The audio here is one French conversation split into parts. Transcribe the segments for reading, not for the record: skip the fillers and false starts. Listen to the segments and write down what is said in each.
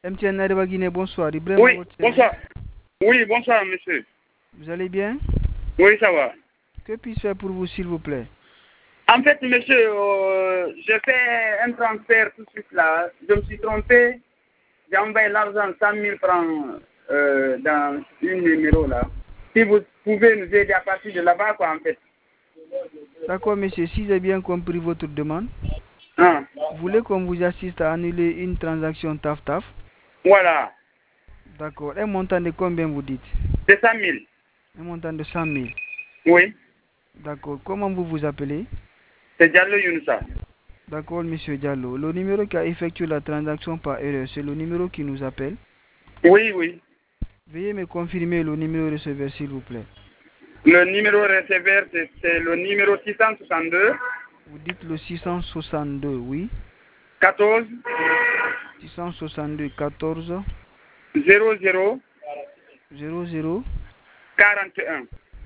MTN Ariba Guinée, bonsoir. Ibrahim Oui, bonsoir. Oui, bonsoir, monsieur. Vous allez bien? Oui, ça va. Que puis-je faire pour vous, s'il vous plaît? En fait, monsieur, je fais un transfert tout de suite là. Je me suis trompé. J'ai envoyé l'argent, 100 000 francs dans un numéro là. Si vous pouvez nous aider à partir de là-bas, quoi, en fait. D'accord, monsieur. Si j'ai bien compris votre demande, Ah, vous voulez qu'on vous assiste à annuler une transaction TAF-TAF? voilà. D'accord. Un montant de combien vous dites? C'est 100 000. Un montant de 100 000. Oui. D'accord. Comment vous vous appelez? C'est Diallo Younoussa. D'accord, monsieur Diallo. Le numéro qui a effectué la transaction par erreur, c'est le numéro qui nous appelle. Oui, oui. Veuillez me confirmer le numéro receveur, s'il vous plaît. Le numéro receveur, c'est le numéro 662 Vous dites le 662, oui. 14 662 14 00 00 41.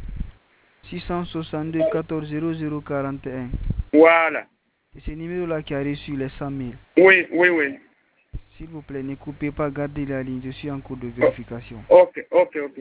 662 14 00 41. Voilà. Et ce numéro-là qui a reçu les 100 000. Oui, oui, oui. S'il vous plaît, ne coupez pas, gardez la ligne. Je suis en cours de vérification. Ok, ok, ok.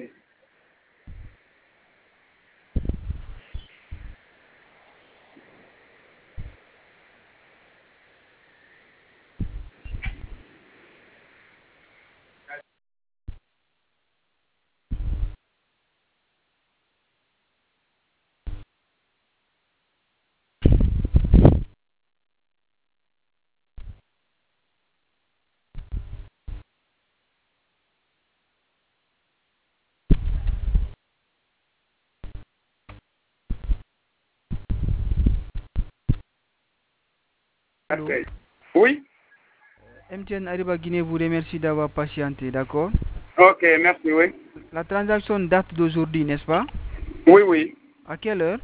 Allô? Oui? MTN Ariba Guinée vous remercie d'avoir patienté, d'accord? Ok, merci, oui. La transaction date d'aujourd'hui, n'est-ce pas? Oui, oui. À quelle heure?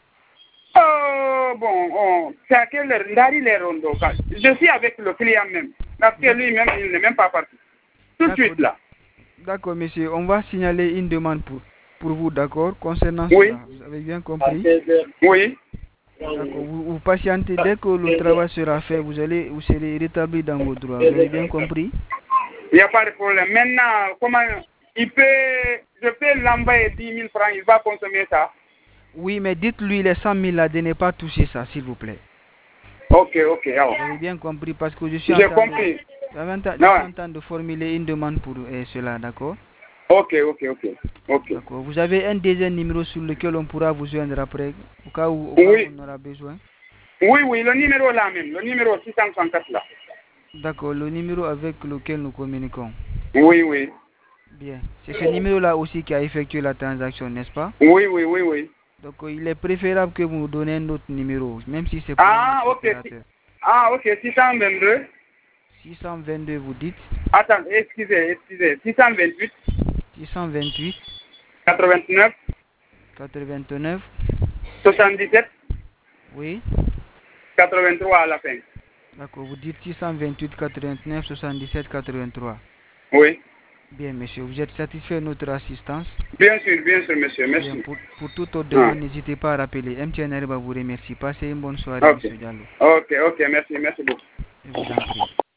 Oh, bon, c'est à quelle heure? Dari les rondos. Je suis avec le client même. Parce que lui-même, il n'est même pas parti. Tout de suite, là. D'accord, monsieur. On va signaler une demande pour vous, d'accord? Concernant Oui. cela. Vous avez bien compris? Oui. D'accord. Vous patientez. Dès que le travail sera fait, vous serez rétabli dans vos droits. Vous avez bien compris? Il n'y a pas de problème. Maintenant, comment je peux l'envoyer 10 000 francs, il va consommer ça. Oui, mais dites-lui les 100 000 là de ne pas toucher ça, s'il vous plaît. Ok, ok. Alors. Vous avez bien compris parce que je suis J'ai compris. en train de formuler une demande pour cela, d'accord? Ok, ok, ok. Ok. D'accord. Vous avez un deuxième numéro sur lequel on pourra vous joindre après, au cas où Oui. on aura besoin. Oui, oui, le numéro là même, le numéro 664 là. D'accord, le numéro avec lequel nous communiquons. Oui, oui. Bien. C'est ce numéro-là aussi qui a effectué la transaction, n'est-ce pas? Oui, oui, oui, oui. Donc, il est préférable que vous nous donniez un autre numéro, même si c'est pour un autre opérateur. Ah, ok, 622. 622, vous dites? Attends, excusez. 628. 628. 89. 89. 77. Oui. 83 à la fin. D'accord, vous dites 628 89 77 83. Oui. Bien, monsieur, vous êtes satisfait de notre assistance? Bien sûr, monsieur, Bien, merci. pour toute autre demande, n'hésitez pas à rappeler. MTN Ariba vous remercie. Passez une bonne soirée, Ok, monsieur Diallo. ok, merci beaucoup. Je vous en prie.